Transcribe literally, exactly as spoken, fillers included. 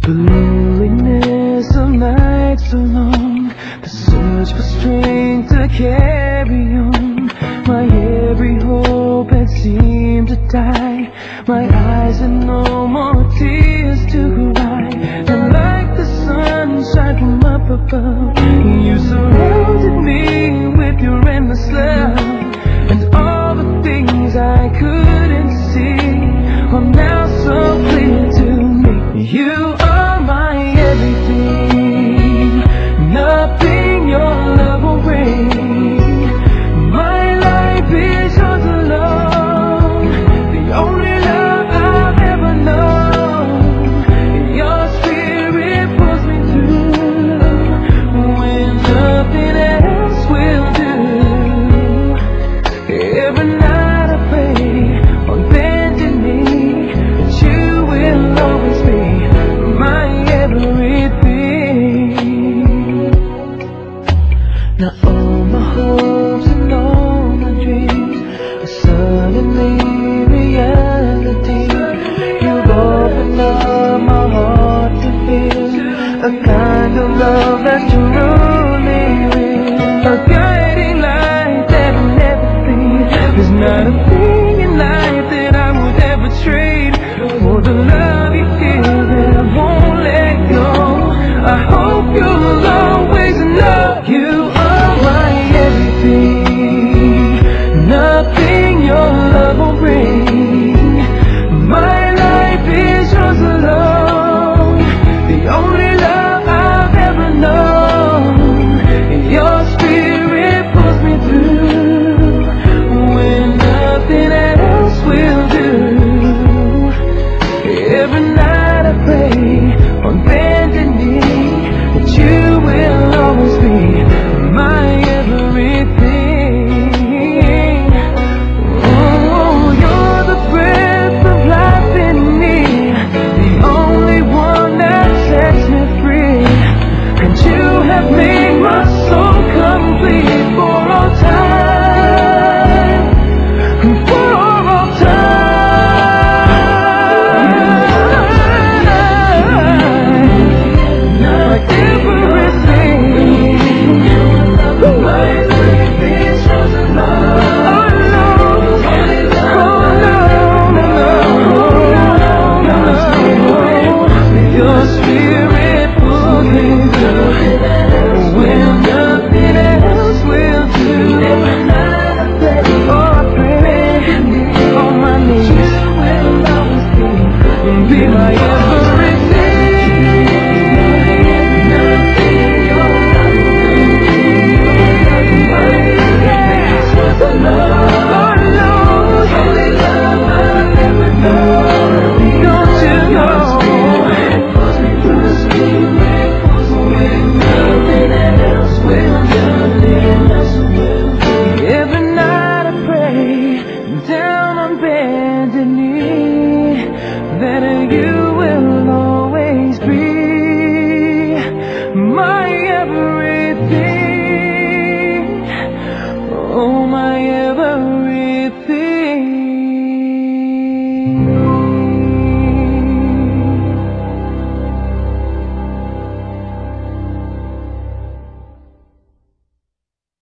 The loneliness of nights so long, the search for strength to carry on. My every hope had seemed to die. My eyes had no more tears to cry. And like the sunshine from up above, you surrounded me with your endless love. And all the things I couldn't see are now so clear to me. You are my everything, nothing your love will bring. My life is yours alone, the only love I've ever known. Your spirit pulls me through when nothing else will do. Every night I pray on bended knee that you will always be my everything. Now all my hopes and all my dreams are suddenly reality. You've opened up my heart to feel a kind of love that's truly real, a guiding light that will never fade. There's not a thing in life that I would ever trade for the love you give that I won't let go. I hope you'll always know you are my everything, nothing your love will bring. My life is yours alone, the only love I've ever known. Your spirit pulls me through when nothing else will do. Every night I pray on bended knee that you will always be my everything. Oh, you're the breath of life in me, the only one that sets me free. And you have made my soul complete for all time, for all time. My everything, my life is yours alone. Oh no, no, no, no. Your spirit pulls me through when nothing else will do. Oh, I pray on my knees, you will always be, be my everything. That you will always be my everything, oh my everything.